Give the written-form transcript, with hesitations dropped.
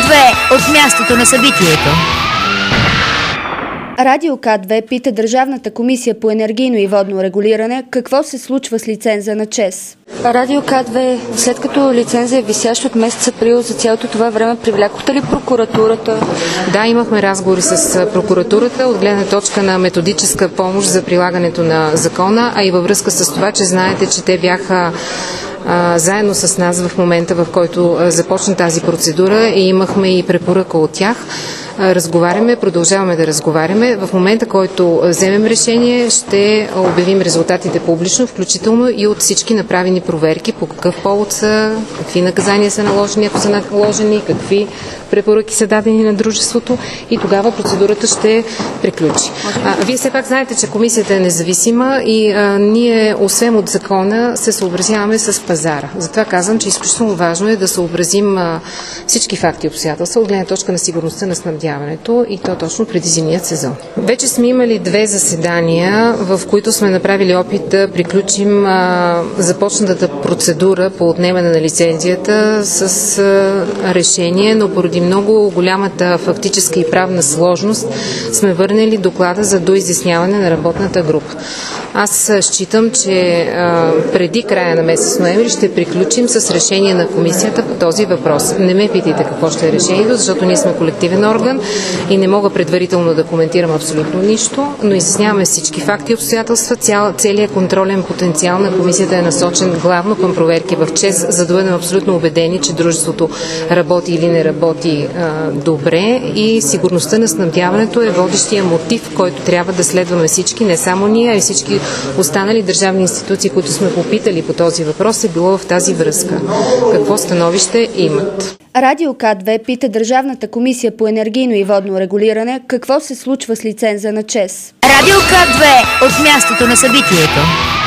К2 от мястото на събитието. Радио К2 пита Държавната комисия по енергийно и водно регулиране какво се случва с лиценза на ЧЕЗ. Радио К2, след като лиценза е висящ от месец април, за цялото това време привлякохте ли прокуратурата? Да, имахме разговори с прокуратурата от гледна точка на методическа помощ за прилагането на закона, а и във връзка с това, че знаете, че те бяха заедно с нас в момента, в който започна тази процедура, и имахме и препоръка от тях. Разговаряме, продължаваме да разговаряме. В момента, който вземем решение, ще обявим резултатите публично, включително и от всички направени проверки, по какъв повод са, какви наказания са наложени, ако са наложени, какви препоръки са дадени на дружеството, и тогава процедурата ще приключи. Вие все пак знаете, че комисията е независима и ние, освен от закона, се съобразяваме с пазара. Затова казвам, че изключително важно е да съобразим всички факти и обстоятелства от гледна точка на сигурността на снабдяването, и то точно преди зимният сезон. Вече сме имали 2 заседания, в които сме направили опит да приключим започнатата процедура по отнемане на лицензията с решение, но поради много голямата фактическа и правна сложност сме върнали доклада за доизясняване на работната група. Аз считам, че преди края на месец ноември ще приключим с решение на комисията по този въпрос. Не ме питайте какво ще е решението, защото ние сме колективен орган и не мога предварително да коментирам абсолютно нищо, но изясняваме всички факти и обстоятелства. Целият контролен потенциал на комисията е насочен главно към проверки в ЧЕЗ, за да бъдем абсолютно убедени, че дружеството работи или не работи добре, и сигурността на снабдяването е водещия мотив, който трябва да следваме всички, не само ние, а и всички останали държавни институции, които сме попитали по този въпрос, е било в тази връзка. Какво становище имат? Радио К2 пита Държавната комисия по енергийно и водно регулиране какво се случва с лиценза на ЧЕЗ. Радио К2 от мястото на събитието.